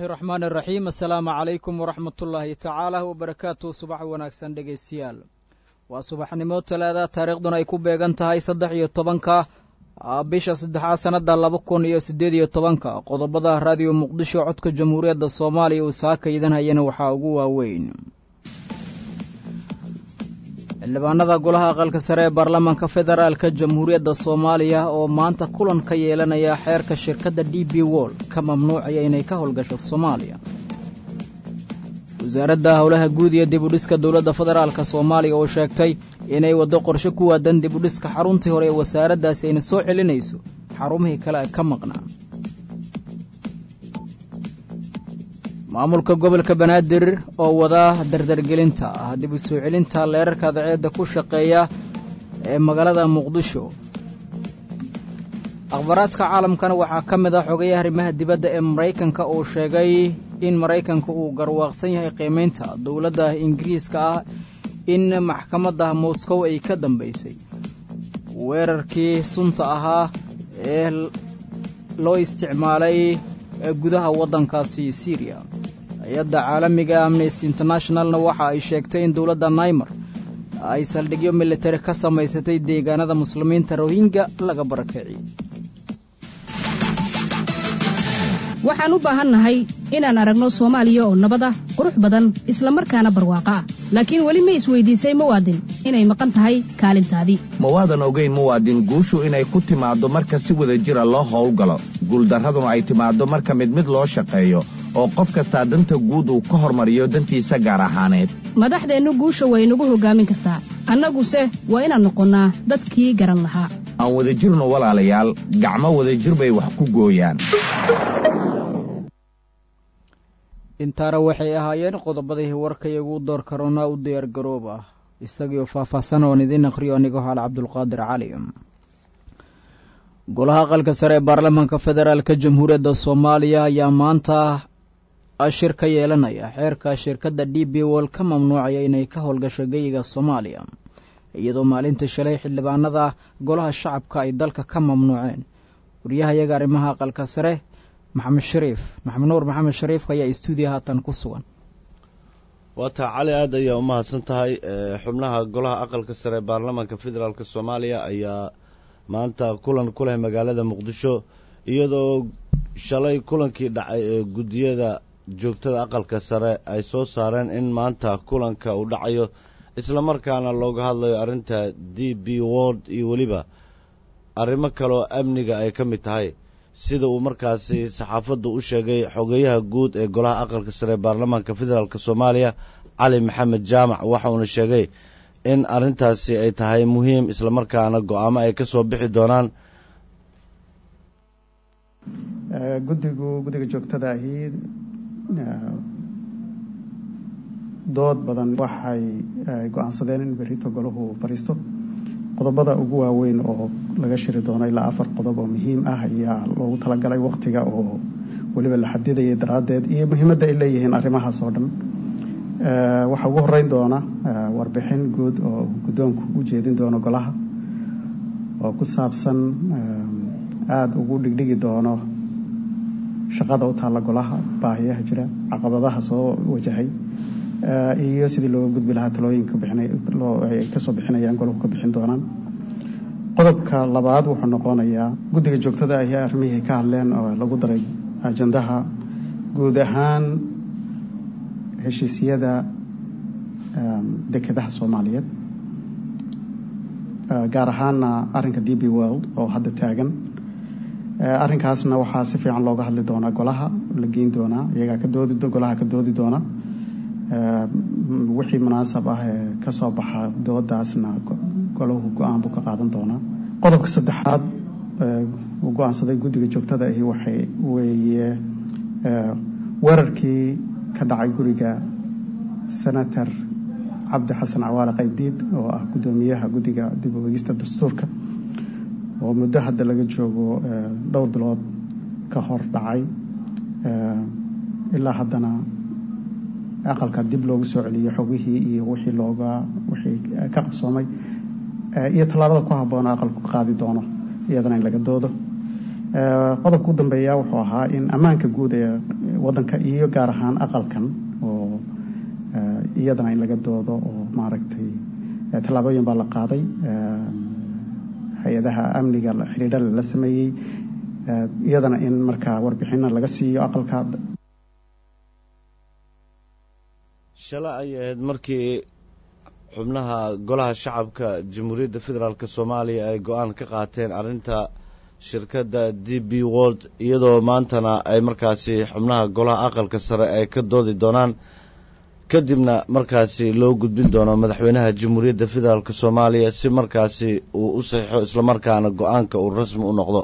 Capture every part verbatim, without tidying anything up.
bismillaahi raxmaani raxiim assalaamu calaykum waraxmatullaahi tacaala wabarakaatu. subax wanaagsan dhegaystayaal, waa subaxnimo talaada, taariikhduna ay ku beegan tahay saddex iyo tobanka bisha saddexaad sannada laba kun iyo siddeed iyo tobanka. qodobada raadiyo muqdisho codka jamhuuriyadda soomaaliya uu saaka idanhayana waxaa ugu waaweyn: xildhibaanada golaha aqalka sare ee baarlamaanka federaalka jamhuuriyadda soomaaliya oo maanta kulan ka yeelanaya xeerka shirkadda d b wol ka mamnuucaya inay ka howlgasho soomaaliya. wasaaradda howlaha guud iyo dib u dhiska dowladda federaalka soomaaliya oo sheegtay inay waddo qorshe ku waadan dib u dhiska xaruntii hore ee wasaaraddaasi ayna soo celinayso xarumihii kale ka maqnaa. maamulka gobolka banaadir oo wada dardargelinta ah dib u soo celinta leerarka daceedda ku shaqeeya ee magaalada muqdisho. akhbaaraadka caalamkana waxaa ka mid ah xogayaha arrimaha dibadda ee maraykanka oo sheegay in maraykanka uu garwaaqsan yahay qiimaynta dowladda ingiriiska ah in maxkamadda Moscow ay ka dambaysay weerarkii sunta ahaa ee loo isticmaalay gudaha waddankaasi Syria. hay-adda caalamiga Amnesty Internationalna waxa ay sheegtay in dowladda Myanmar ay saldhigyo militari ka samaysatay deegaanada muslimiinta Rohingya laga barakiciyay. waxaan u baahannahay inaan aragno Soomaaliya oo nabad ah, qurux badan, isla markaana barwaaqo ah. laakiin weli ma isweydiisay muwaadin inay maqan tahay kaalintaadii? mawaadan ogeyn muwaadin guushu inay ku timaado marka si wada jira loo howlgalo, guuldarraduna ay timaado marka mid mid loo shaqeeyo oo qof kastaa danta guud uu ka hormariyo dantiisa gaar ahaaneed. madaxdeennu guusha way nagu hoggaamin kartaa, annaguse waa inaan noqonnaa dadkii garan lahaa. aan wada jirno walaalayaal, gacmo wada jir bay wax ku gooyaan. intaana waxay ahaayeen qodobadii warkay ugu door karona u diyaar garoob ah isagoo faahfaahsan oo idin akhriyo aniga hal Cabdulqaadir Cali. golaha aqalka sare ee baarlamaanka federaalka jamhuuriyadda Soomaaliya ayaa maanta ashir ka yeelanaya xeerka shirkadda D B Wol ka mamnuucaya inay ka howlgasho geyiga Soomaaliya, iyadoo maalinta shalay xildhibaanada golaha shacabka ay dalka ka mamnuuceen. wariyahayaga arrimaha aqalka sare maxamed shariif maxamed nuur maxamed shariif ayaa istuudiyo haatan ku sugan. waata cali, aad ayaa u mahadsan tahay. xubnaha golaha aqalka sare ee baarlamaanka federaalka soomaaliya ayaa maanta kulan ku leh magaalada muqdisho, iyadoo shalay kulankii dhacay ee guddiyada joogtada aqalka sare ay soo saareen in maanta kulanka uu dhacayo, isla markaana looga hadlayo arrinta d b wol iyo weliba arrimo kaleoo amniga ay ka mid tahay, sida uu markaasi saxaafaddu u sheegay xogeyaha guud ee golaha aqalka sare ee baarlamaanka federaalka soomaaliya cali maxamed jaamac. waxa uuna sheegay in arrintaasi ay tahay muhiim, isla markaana go'aamo ay ka soo bixi doonaan. guddigu guddiga joogtada ahi dood badan waxay go'aansadeen in berrito golahu fariisto. qodobada ugu waaweyn oo laga shiri doono ilaa afar qodob oo muhiim ah ayaa loogu talagalay waqtiga oo weliba la xadidayay daraaddeed iyo muhiimadda ay leeyihiin arrimahaas oo dhan. waxaa ugu horreyn doona warbixin guud oo guddoonku u jeedin doono golaha oo ku saabsan aada ugu dhigdhigi doono shaqada u taalla golaha, baahiyaha jira, caqabadaha soo wajahay iyo sidii looga gudbi lahaa talooyinka ay kasoo bixinayaan golahu ka bixin doonaan. qodobka labaad wuxuu noqonayaa guddiga joogtada ahi arrimihii ka hadleen oo lagu daray ajandaha guud ahaan heshiisyada dekedaha soomaaliyeed, gaar ahaana arrinka D B Wol oo hadda taagan. arrinkaasna waxaa si fiican looga hadli doonaa golaha, la geyn doonaa, iyagaa ka doodi golaha ka doodi doona. wixii munaasab ah ee ka soo baxa doodaasna golahu go-aan buu ka qaadan doonaa. qodobka saddexaad uu go-aansaday guddiga joogtada ahi waxay weeye weerarkii ka dhacay guriga senator cabdi xasan cawaale qaybdiid oo ah guddoomiyaha guddiga dib u eegista dastuurka, oo muddo hadda laga joogo dhowr bilood ka hor dhacay, ilaa haddana aqalka dib loogu soo celiyo xogihii iyo wixii looga wixii ka qabsoomay iyo tallaabada ku habboon aqalku qaadi doono iyadana in laga doodo. qodobka u dambeeya wuxuu ahaa in ammaanka guud ee waddanka iyo gaar ahaan aqalkan oo iyadana in laga doodo oo maaragtay tallaabooyin baa la qaaday hay-adaha amniga xiriirada la sameeyey iyadana in markaa warbixino laga siiyo aqalka. shalay ay ahayd markii xubnaha golaha shacabka jamhuuriyadda federaalk soomaaliya ay go-aan ka qaateen arrinta shirkadda d b world iyadoo maantana ay markaasi xubnaha golaha aqalka sare ay ka doodi doonaan kadibna markaasi loo gudbin doono madaxweynaha jamhuuriyadda federaalk soomaaliya si markaasi uu u saxiixo islamarkaana go-aanka uu rasmi u noqdo.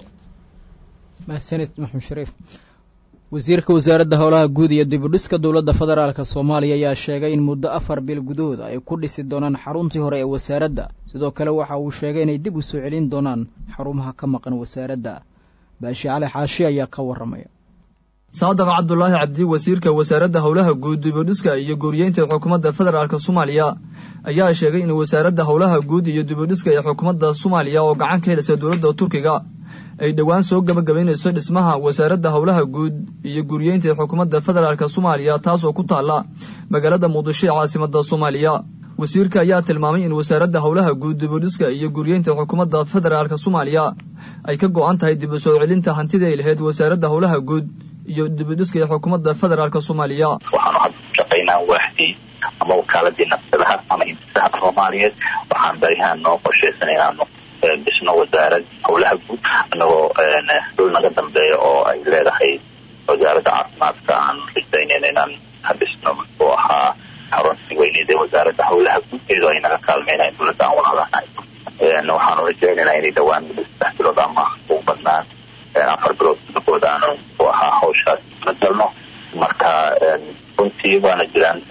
mahadsanid maxamed shariif. wasiirka wasaaradda howlaha guud iyo dib u dhiska dowladda federaalk soomaaliya ayaa sheegay in muddo afar bil gudahooda ay ku dhisi doonaan xaruntii hore ee wasaaradda. sidoo kale waxa uu sheegay inay dib u soo celin doonaan xarumaha ka maqan wasaaradda. baashi cali xaashi ayaa ka warramaya. saadaq cabdulaahi cabdi wasiirka wasaaradda howlaha guud dib u dhiska iyo guriyeynta xukuumadda federaalk soomaaliya ayaa sheegay in wasaaradda howlaha guud iyo dib u dhiska ee xukuumadda soomaaliya oo gacan ka helisa dowladda turkiga ay dhowaan soo gabagabaynayso dhismaha wasaaradda howlaha guud iyo guriyeynta ee xukuumadda federaalk soomaaliya taasoo ku taalla magaalada muqdisho ee caasimadda soomaaliya. wasiirka ayaa tilmaamay in wasaaradda howlaha guud dib u dhiska iyo guriyeynta xukuumadda federaalk soomaaliya ay ka go-an tahay dib u soo celinta hantida ay lahayd wasaaradda howlaha guud iyo dib u dhiska ee xukuumadda federaalk soomaaliya. waxaanu hadda shaqaynaa waaxdii ama wakaaladii nafsadaha ama intisaha soomaaliyeed waxaan barihaan noo qorshaysan inaanu dhisno wasaarad howlaha guud anagoo dhul naga dambeeya oo ay leedahay wasaaradda caafimaadka aan risaynayna inaan hadhisno muxuu ahaa xaruntii weyneed ee wasaaradda howlaha guud iyadoo ay naga kaalmeynayn dowladda aan walaalahay. waxaanu rajaynaynaa inay dhawaan saddex bilood ama ugu badnaan afar bilood gudahood aanu muxuu ahaa hawshaas la galno. marka runtii waana jiraan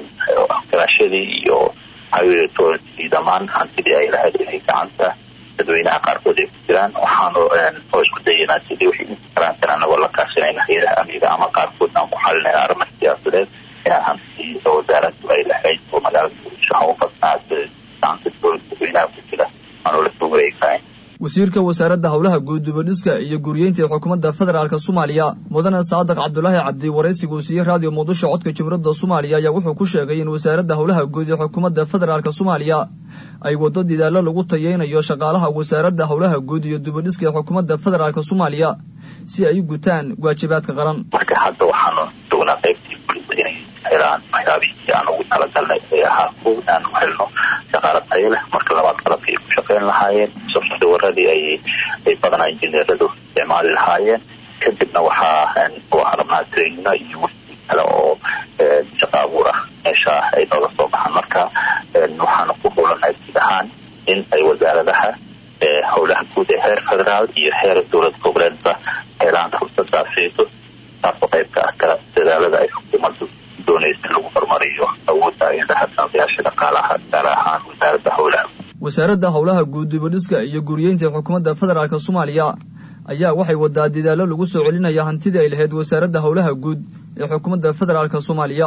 garaashadii iyo hayatoodii dhammaan hantidii ay lahayd inay gacanta dadweynaha qaarkood ay ku jiraan. waxaanu oo isku dayaynaa sidii wixii inta karaan kara anagoo la kaashanayna hayadaha amniga ama qaarkood aan ku xalinayna arrimaha siyaasadeed inaan hantidii oo wasaaraddu ay lahayd oo magaalada muqdisho ha u badnaa gacanta dadweynaha ku jira aanu la soo wareegnayn. wasiirka wasaaradda howlaha guud dib u dhiska iyo guriyeynta ee xukuumadda federaalk soomaaliya mudane saadaq cabdulaahi cabdi waraysigu siiyey raadiyo muqdisho codka jamhuuriyadda soomaaliya ayaa wuxuu ku sheegay in wasaaradda howlaha guud ee xukuumadda federaalk soomaaliya ay waddo dadaalo lagu tayeynayo shaqaalaha wasaaradda howlaha guud iyo dib u dhiska ee xukuumadda federaalk soomaaliya si ay u gutaan waajibaadka qaran. marka hadda waxaanu joognaa qaybtii bulshada inay helaan waxyaabihii aan ugu talagalnay ee ahaa kow aanu helno shaqaale tayo leh. marka labaad qalabkii ay ku shaqayn lahaayeen softwaradii ay ay badanaa injineeradu isticmaali lahaayeen. kadibna waxaa waxaa rabnaa trainino iyo wixii kale oo shaqa abuur ah meesha ay nooga soo baxaan. marka waxaanu ku howlanahay guud ahaan in ay wasaaradaha howlaha guud ee heer federaal iyo heer dowlad goboleedba helaan fursadaasiiso taasoo qaybka ah kala dadaalada ay xukuumaddu doonaysa lagu horumariyo awoodda ayadaha saameyaasha dhaqaalaha gaar ahaan wasaaradda howlaha. wasaaradda howlaha guud dib u dhiska iyo guriyeynta xukuumadda federaalk soomaaliya ayaa waxay wadaa dadaalo lagu soo celinaya hantidii ay lahayd wasaaradda howlaha guud ee xukuumadda federaalk soomaaliya.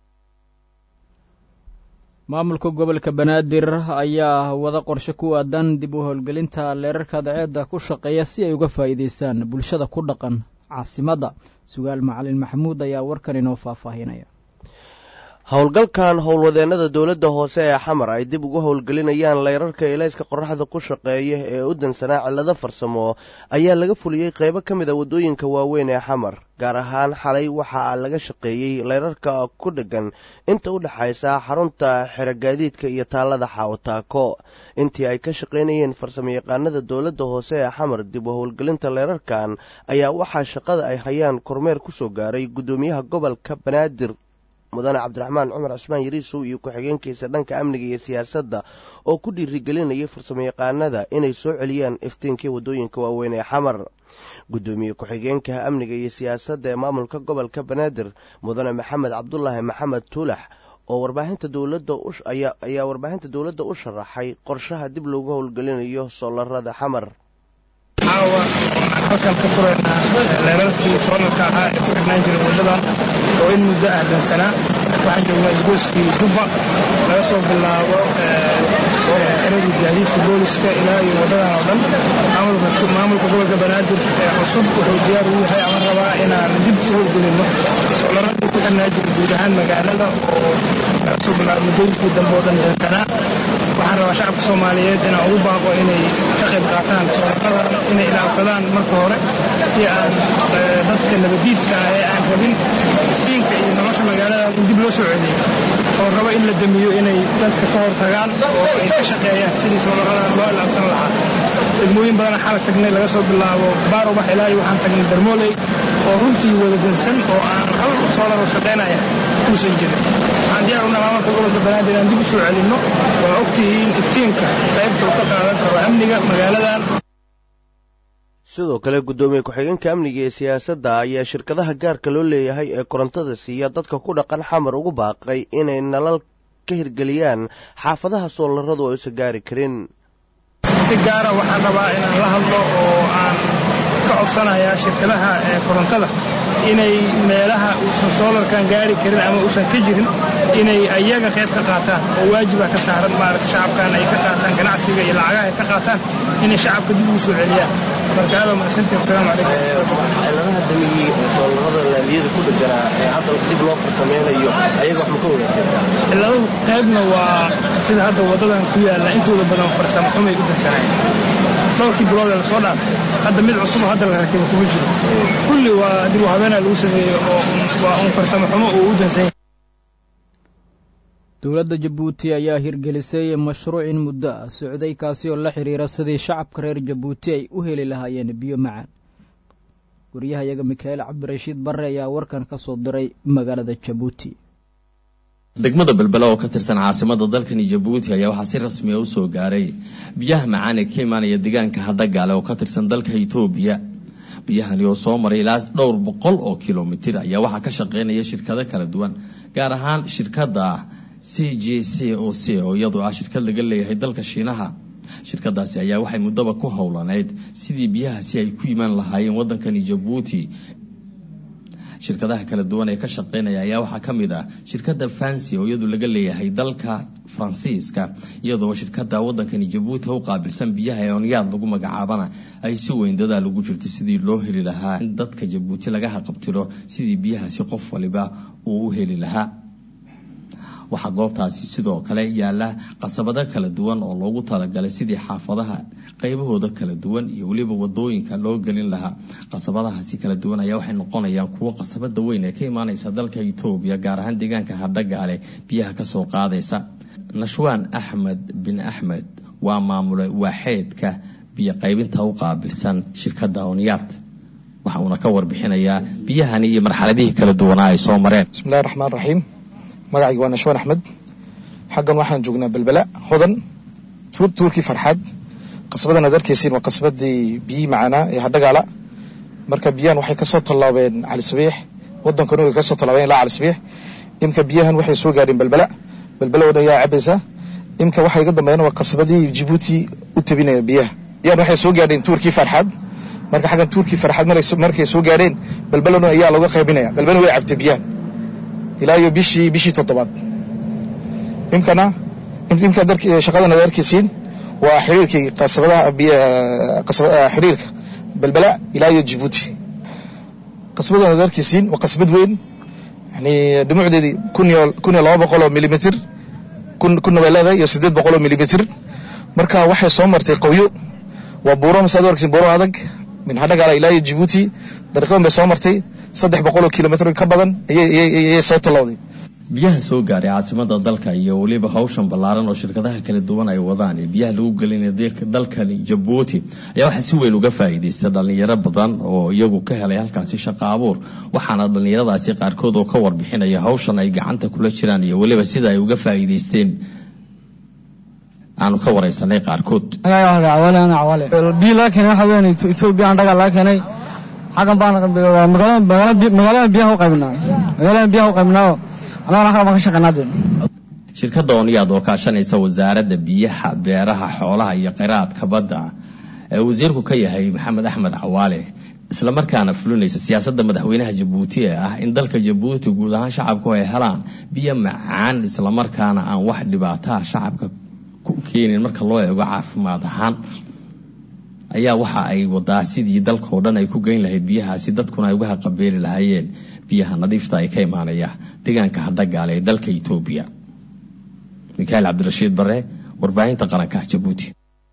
maamulka gobolka banaadir ayaa wada qorshe ku aadan dib u howlgelinta leerarka daceedda ku shaqeeya si ay uga faa'iidaystaan bulshada ku dhaqan caasimadda. sugaal macalin maxamuud ayaa warkan inoo faahfaahinaya. howlgalkan howlwadeennada dowladda hoose ee xamar ay dib ugu howlgelinayaan leyrarka ilayska qorraxda ku shaqeeya ee u dansanaa cillado farsamo ayaa laga fuliyey qaybo ka mid a waddooyinka waaweyn ee xamar. gaar ahaan xalay waxaa laga shaqeeyey leyrarka ku dheggan inta u dhexaysa xarunta xerogaadiidka iyo taallada xaawataako. intii ay ka shaqaynayeen farsamayaqaanada dowladda hoose ee xamar dib u howlgelinta leyrarkan ayaa waxaa shaqada ay hayaan kormeer ku soo gaaray guddoomiyaha gobolka banaadir mudane cabdiraxmaan cumar cusmaan yariisow iyo ku-xigeenkiisa dhanka amniga iyo siyaasadda oo ku dhiirigelinayay farsamayaqaanada inay soo celiyaan iftiinkii waddooyinka waaweyn ee xamar. guddoomiye ku-xigeenka amniga iyo siyaasadda ee maamulka gobolka banaadir mudane maxamed cabdulaahi maxamed tuulax oo warbaahinta dowladda ayaa ayaa warbaahinta dowladda u sharaxay qorshaha dib loogu howlgelinayo soolarada xamar. caawa waxaan halkan ka furaynaa leerarkii soolarka ahaa ee ku xidhnaan jiray waddadan oo in muddo ah dansanaa waxaan joognaa isgoyskii jubba laga soo bilaabo xeradii gaadiidka booliska ilaa iyo waddadan oo dhan maamulka gobolka banaadir ee cusub wuxuu diyaar u yahay ama rabaa inaan dib u howlgelinno socdaradii ku xirnaa jira guud ahaan magaalada oo laga soo bilaabo muddooyinkii dambe oo dhan dansanaa waxaan rabaa shacabka soomaaliyeed inaan ugu baaqo inay ka qayb qaataan socdaradan inay ilaalsadaan marka hore si aan dadka nabadiidka ah ee aan rabin iftiinka iyo nolosha magaalada in dib loo soo celiyo oo raba in la damiyo inay dadka ka hor tagaan oo ay ka shaqeeyaan sidii socdaradan loo ilaalsan lahaa degmooyin badan xalag tagnay laga soo bilaabo baarubax ilaa iyo waxaan tagnay darmooley oo runtii wada dansan oo aan hal soolaro shaqaynaya uusan jirin waxaan diyaar u nahay maamulka gobolka banaadir inaan dib u soo celinno waa ogtihiin iftiinka qaybta uu ka qaadan karo amniga magaaladan sidoo kale guddoomiye ku-xigeenka amniga ee siyaasadda ayaa shirkadaha gaarka loo leeyahay ee korontada siiya dadka ku dhaqan xamar ugu baaqay inay nalal ka hirgeliyaan xaafadaha soolaradu oo aysan gaari karin si gaara waxaan rabaa inaan la hadlo oo aan ka codsanayaa shirkadaha ee korontada inay meelaha uusan soolarkan gaari karin ama uusan ka jirin inay ayaga qayb ka qaataan oo waajiba ka saaran maaragta shacabkan ay ka qaataan ganacsiga iyo lacagaha ay ka qaataan inay shacabka dib ugu soo celiyaan marka aad mahadsantihiin assalaamu calaykum ciladaha damigii oo soolarada laamiyada ku dheganaa ee hadda dib loo farsameynayo ayaga wax ma ka wadaagteen ciladu qaybna waa sida hadda waddadan ku yaalla intooda badan farsamo xumay u dansanayeen dhowrkii bilood ee lasoo dhaafay hadda mid cusub hadda la rakibo kuma jiro kulli waa dib u habeenaa lagu sameeyey oo waa un farsamo xumo uu u dansan yahay dowladda jabuuti ayaa hirgelisay mashruucin muddo ah socday kaasi oo la xiriira sidii shacabka reer jabuuti ay u heli lahaayeen biyo macaan wariyahayaga mikael cabdirashiid barre ayaa warkan ka soo diray magaalada jabuuti degmada belbela oo ka tirsan caasimada dalkani jabuuti ayaa waxaa si rasmi ah u soo gaaray biyaha macaan ee ka imaanaya deegaanka hadhagaale oo ka tirsan dalka Itoobiya biyahani oo soo maray ilaa dhowr boqol oo kiiloomitir ayaa waxaa ka shaqeynaya shirkado kala duwan gaar ahaan shirkadda C G C O C oo iyadoo ah shirkad laga leeyahay dalka Shiinaha shirkadaasi ayaa waxay muddaba ku howlaneyd sidii biyahaasi ay ku imaan lahaayeen waddankani Jabuuti shirkadaha kala duwan ee ka shaqeynaya ayaa waxaa ka mid ah shirkadda Fancy oo iyadu laga leeyahay dalka Faransiiska iyadoo shirkadda waddankani Jabuuti u qaabilsan biyaha ee onyaad lagu magacaabana ay si weyn dadaal ugu jirto sidii loo heli lahaa in dadka Jabuuti laga haqabtiro sidii biyahaasi qof waliba uu u heli lahaa waxaa goobtaasi sidoo kale yaala qasabado kala duwan oo loogu talagalay sidii xaafadaha qaybahooda kala duwan iyo waliba wadooyinka loo gelin lahaa qasabadahaasi kala duwan ayaa waxay noqonayaan kuwo qasabada weyn ee ka imaanaysa dalka Itoobiya gaar ahaan deegaanka Hadhagaale biyaha ka soo qaadaysa Nashwaan Ahmed bin Ahmed waa maamule waaxeedka biyo qaybinta u qaabilsan shirkadda Onyaad waxa uu ka warbixinayaa biyahani iyo marxaladihii kala duwan ay soo mareen bismillaahir rahmaanir rahiim magacaygu waa Nashwaan Ahmed xaggan waxaan joognaa Belbela hodan tuur tuurkii farxad qasbadana darkiisiin waa qasbadii biyo macana ee Hadhagaala marka biyahan waxay ka soo talaabeen Cali Sabiix waddankan uu ka soo talaabeen ilaa Cali Sabiix imka biyahan waxay soo gaadheen Belbela Belbela oo ayaa cabaysa imka waxay ka dambeeyeen waa qasbadii Djibouti u tabinaya biyaha biyahan waxay soo gaadheen tuurkii farxad marka xaggan tuurkii farxad markay soo gaadheen Belbela ayaa laga qaybinaya Belbela way cabtay biyaha ilaa iyo bishii bishii toddobaad imkana imka darkii shaqadana darkiisiin waa xiriirkii qasabadaha qasabada xiriirka Belbela ilaa iyo Djibouti qasbadana darkiisiin waa qasbad weyn yani dhumucdeedii kun iyo laba boqol oo milimitir kun kun leedahay iyo siddeed boqol oo milimitir marka waxay soo martay qowyo waa buuro masaad warkiin buuro adag min Hadhagaala ilaa iyo Djibouti dariiqan bay soo martay saddex boqol oo kiiloomitir ka badan ayay soo talowday biyaha soo gaaray caasimada dalka iyo waliba hawshan ballaaran oo shirkadaha kala duwan ay wadaan ee biyaha lagu gelinayo dalkani Djibouti ayaa waxa si weyn uga faa'iideystay dhalinyaro badan oo iyagu ka helay halkaasi shaqo abuur waxaana dhalinyaradaasi qaarkood oo ka warbixinaya hawshan ay gacanta kula jiraan iyo waliba sida ay uga faa'iideysteen aanu ka wareysanay qaarkood biyo la keenay waxa weyn Itoobiya Hadhagaal la keenay xagan baan magaalada magaalada biyaha u qaybnaa magaalada biyaha u qaybnaa anaa waxa ma ka shaqeynaa shirkadda Onyaad oo kaashanaysa wasaaradda biyaha beeraha xoolaha iyo kheyraadka badda ee wasiirku ka yahay Maxamed Axmed Cawaale isla markaana fulinaysa siyaasadda madaxweynaha Jabuuti ee ah in dalka Jabuuti guud ahaan shacabku ay helaan biyo macaan isla markaana aan wax dhibaato ah shacabka ku keenin marka loo eego caafimaad ahaan ayaa waxa ay wadaa sidii dalka oo dhan ay ku geyn lahayd biyahaasi dadkuna ay uga qabeeli lahaayeen biyaha nadiifta ay ka imaanaya deegaanka Hadhagaale ee dalka Itoobiya. Mikael Cabdirashiid Bare, warbaahinta qaranka Jabuuti.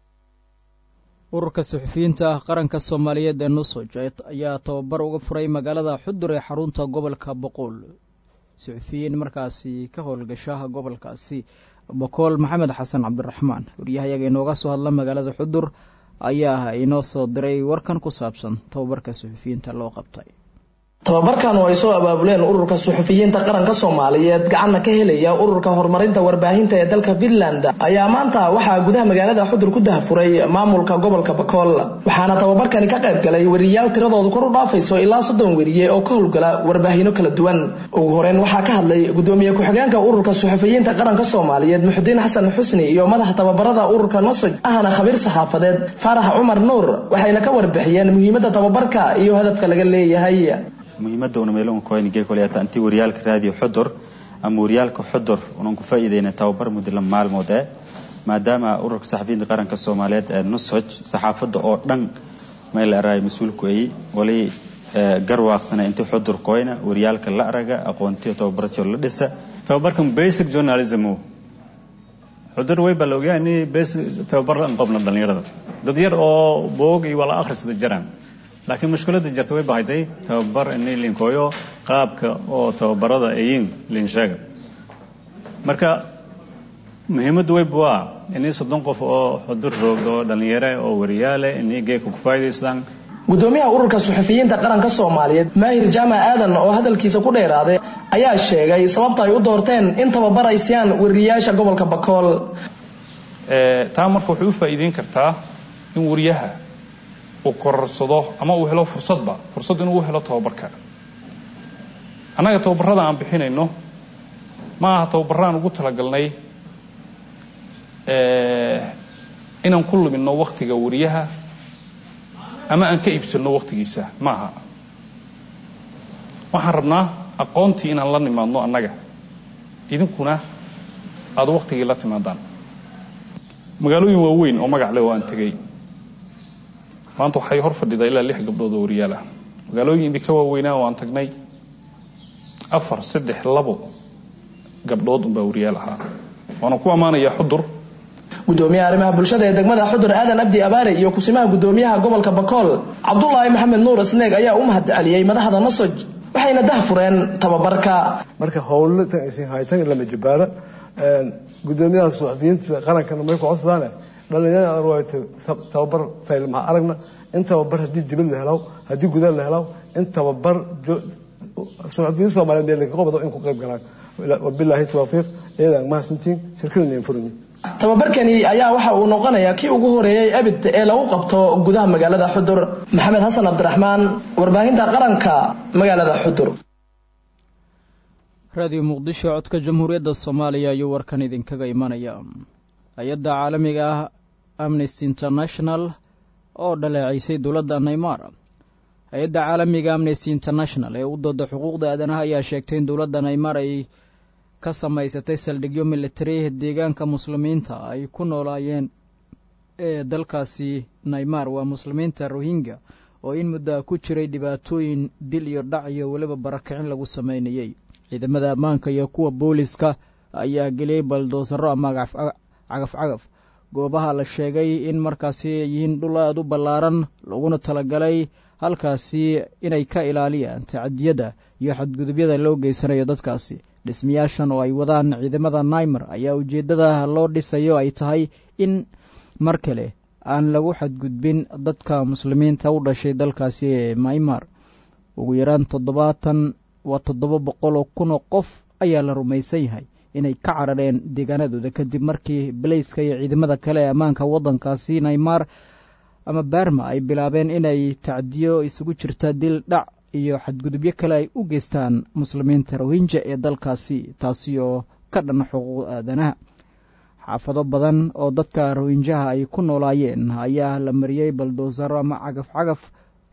ururka suxufiyiinta qaranka Soomaaliyeed ee Nusoj ayaa tababar uga furay magaalada Xudur ee xarunta gobolka Boqol. suxufiyiin markaasi ka howlgasha gobolkaasi Boqol Maxamed Xasan Cabdiraxmaan wariyahayaga inooga soo hadla magaalada Xudur ayaa inoo soo diray warkan ku saabsan tababarka suxufiyiinta loo qabtay. tababarkan oo ay soo abaabuleen ururka suxufiyiinta qaranka Soomaaliyeed gacanna ka helaya ururka horumarinta warbaahinta ee dalka Finland ayaa maanta waxa gudaha magaalada Xudur ku daahfuray maamulka gobolka Boqol waxaana tababarkani ka qayb galay wariyaal tiradoodu kor u dhaafayso ilaa soddon wariye oo ka howlgala warbaahino kala duwan. ugu horeyn waxa ka hadlay gudoomiye ku-xigeenka ururka suxufiyiinta qaranka Soomaaliyeed Muxudiin Xasan Xusni iyo madaxa tababarada ururka Nusoj ahna khabiir saxaafadeed Farax Umar Nuur waxayna ka warbixiyeen muhiimadda tababarka iyo hadafka laga leeyahay. muhiimadda una meelo un kooniga koliyata anti wariyaalka raadiyo Xudur ama wariyaalka Xudur una ku faa'iideeyna tababar muddo la maalmood ah maadaama ururka saxafiyiinta qaranka Soomaaliyeed ee Nusoj saxaafadda oo dhan meel araay mas'uulku ay wali garwaaqsana inta Xudur koyna wariyaalka la araga aqoontiyo tababarjo la dhisa tababarkan basic journalism Xudur way balowgaani basic tababar aan qabna dhalinyarada dad yar oo boog iyo wala akhrisada jiraan laakiin mushkiladda jirta way bahayday tababar in linkooyo qaabka oo tababarada ayin linshaga marka muhiimaddu way baa in soddon qof oo Xudur roogdo dhalinyaro oo wariyaale in geeku ku faa'iideystaan. gudoomiyaha ururka suxufiyiinta qaranka Soomaaliyeed Maahir Jaamac Aadan oo hadalkiisa ku dheeraaday ayaa sheegay sababta ay u doorteen in tababar ay siiyaan wariyaasha gobolka Boqol. ee taa marka wuxuu faa'iideyn kartaa in wariyaha uu korsado ama uu helo fursadba fursad inuu helo tababarka. anaga tababarada aan bixinayno ma aha tababaraan ugu talagalnay ee inaan ku lumino waqtiga wariyaha ama aan ka iibsano waqtigiisa ma aha. waxaan rabnaa aqoontii inaan la nimaadno annaga idinkuna aad waqtigii la timaadaan. magaalooyin waaweyn oo magac leh oo aan tagay maanta waxay hor fadhidaa ilaa lix gabdhood oo wariyaal ah. magaalooyin idinka waaweynaa oo aan tagnay afar saddex labo gabdhood unbaa wariyaal ahaa. waana ku ammaanayaa Xudur. gudoomiyaha arrimaha bulshada ee degmada Xudur Aadan Abdi Abaare iyo kusimaha gudoomiyaha gobolka Boqol Cabdullaahi Maxamed Nuur Isneeg ayaa u mahadceliyay madaxda Nusoj waxayna daahfureen tababarka. marka howlta ay haytaan lama jibaara gudoomiyaha suxufiyiinta qaranka ma ku codsadaan dhalinyarada arwayta tababar faylma aragna in tababar hadii dibad la helo hadii gudaha la helo in tababar suxufiyiinta Soomaaliyeed ee qobado in ku qayb galaan wabillahi tawfiiq eedan ma santiin shirkadeen furni. tababarkani ayaa waxa uu noqonayaa kii ugu horeeyay abid ee lagu qabto gudaha magaalada Xudur. Maxamed Xasan Cabdiraxmaan warbaahinta qaranka magaalada Xudur. radio Muqdisho codka Jamhuuriyadda Soomaaliya iyo warkan idinkaga imanaya. hay'adda caalamiga ah Amnesty International oo dhaleeceysay dawladda Neymar. hay'adda caalamiga Amnesty International ee u dooda xuquuqda aadanaha ayaa sheegtay in dawladda Neymar ay ka samaysatay saldhigyo military deegaanka muslimiinta ay ku noolaayeen ee dalkaasi. Neymar waa muslimiinta Rohingya oo in muddo ku jiray dhibaatooyin dil iyo dhac iyo waliba barakicin lagu sameynayay. ciidamada ammaanka iyo kuwa booliska ayaa geliyay baldoosaro ama cagaf cagaf goobaha la sheegay in markaasi yihiin dhul aad u ballaaran laguna talagalay halkaasi inay ka ilaaliyaan tacadiyada iyo xadgudubyada loo geysanayo dadkaasi. dhismayaashan oo ay wadaan ciidamada Neymar ayaa ujeedada loo dhisayo ay tahay in mar kale aan lagu xadgudbin dadka muslimiinta u dhashay dalkaasi ee Neymar. ugu yaraan toddobaatan waa toddoba boqol oo kun oo qof ayaa la rumaysan yahay inay ka carareen deegaanadooda kadib markii Baleyska iyo ciidamada kale ee ammaanka waddankaasi Neymar ama Burma ay bilaabeen inay tacdiyo isugu jirta dil dhac iyo xadgudubyo kale ay u geystaan muslimiinta Rohingya ee dalkaasi taasi oo ka dhan xuquuq aadanaha. xaafado badan oo dadka Rohingya ay ku noolaayeen ayaa la mariyay baldoosaro ama cagaf cagaf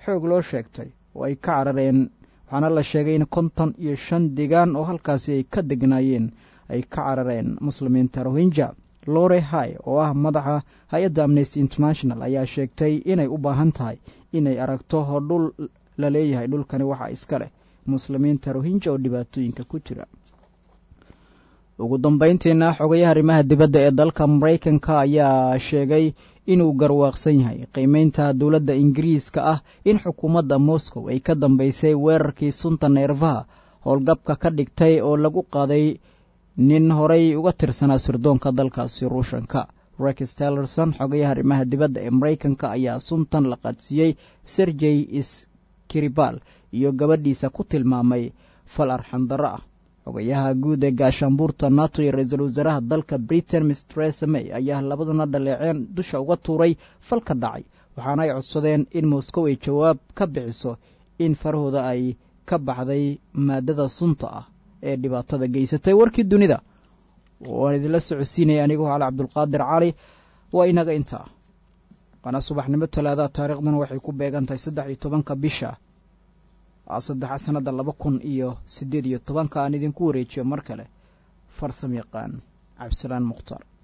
xoog loo sheegtay oo ay ka carareen waxaana la sheegay in konton iyo shan deegaan oo halkaasi ay ka degnaayeen ay ka carareen muslimiinta rohinja. lore hay oo ah madaxa hay-adda amnesty international ayaa sheegtay inay u baahan tahay inay aragto dhul la leeyahay. dhulkani waxaa iska leh muslimiinta rohinja oo dhibaatooyinka ku jira. ugu dambayntiina xogayaha arrimaha dibadda ee dalka maraykanka ayaa sheegay inuu garwaaqsan yahay qiimeynta dowladda ingiriiska ah in xukuumadda moscow ay ka dambaysay weerarkii sunta neerfaha howlgabka ka dhigtay oo lagu qaaday nin horay uga tirsanaa sirdoonka dalkaasi ruushanka. rex tillerson xogayaha arrimaha dibadda ee maraykanka ayaa suntan la qaadsiiyey sergey skripal iyo gabadhiisa ku tilmaamay fal arxandaro ah. xogayaha guud ee gaashaanbuurta nato iyo ra-iisul wasaaraha dalka britain miss theresa may ayaa labaduna dhaleeceen dusha uga tuuray falka dhacay, waxaana ay codsadeen in moscow ay jawaab ka bixiso in farahooda ay ka baxday maadada sunta ah ee dhibaatada geysatay. warkii dunida waan idinla socodsiinaya anigoo cali cabdulqaadir cali. waa inaga intaa waana subaxnimo talaada, taariikhduna waxay ku beegan tahay saddex iyo tobanka bisha saddexa sanada laba kun iyo siddeed iyo tobanka. aan idinku wareejiyo mar kale farsam yaqaan cabdisalaan mukhtaar.